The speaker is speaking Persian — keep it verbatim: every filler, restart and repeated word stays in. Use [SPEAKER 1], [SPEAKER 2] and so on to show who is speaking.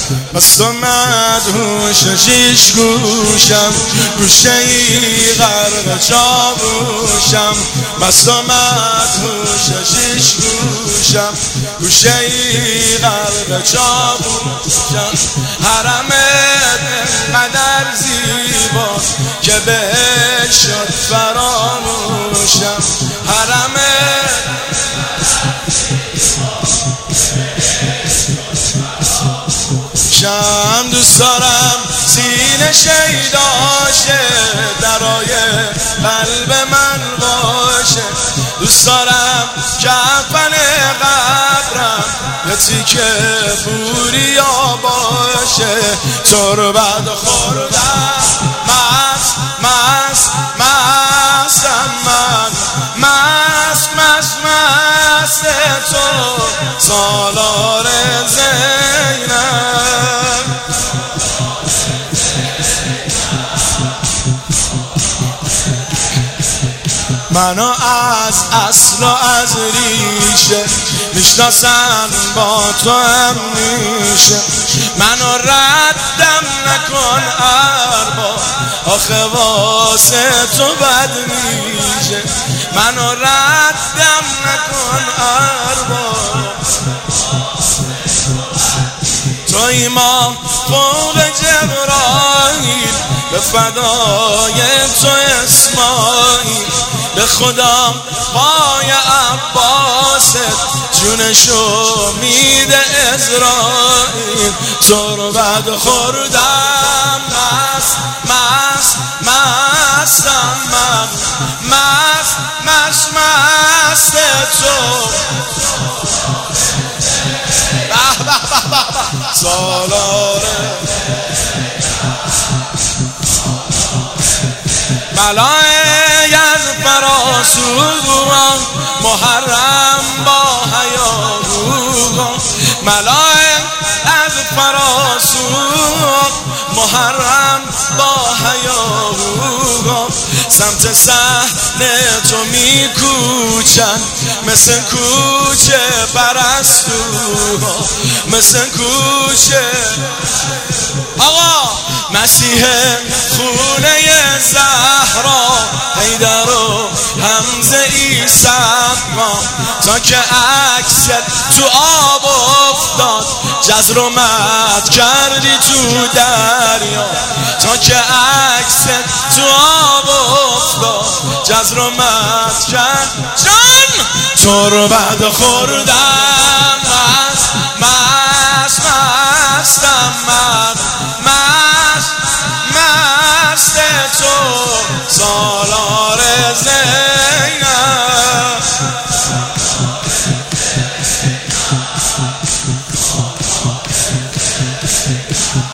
[SPEAKER 1] مست و مدهوش شیش گوشم، گوشه ای غرق چاووشم. مست و مدهوش شیش گوشم، گوشه ای غرق چاووشم. حرمت انقدر زیباست که بهش شد فراموشم. حرمت شم دوست دارم سینه شیداشه، درای قلب من باشه. دوست دارم کفن قبرم یه تیکه بوریا باشه. تربت خوردم مست مست مستم من، مست مست مست تو سالار زینب. منو از اصل و از ریشه میشناسن، با تو هم میشه. منو ردم نکن ارباب، آخه واسه تو بد میشه. منو ردم نکن ارباب، توی ما فوق جبرائیل، به فدای تو اسماعیل. به خدا پای عباست جونشو میده عزرائیل. تربت خوردم مست مست مستم من، مست مست مست تو سالاره. ملائک از فراسوگان، محرم با حیاگوگان. ملائک از فراسوگان، محرم با حیاگوگان. سمت صحنه تو میکوچن مثل کوچه پرستوها، مثل کوچه. آقا مسیح خونه زهرا، حیدر و حمزه عیسی ما، تا که عکست تو آب افتاد جزر و مد کردی تو دریا. تا که عکست تو آب افتاد جزر و مد کرد جان. تربت خوردم مست مست مستم من، مست مست تو سالار زنده.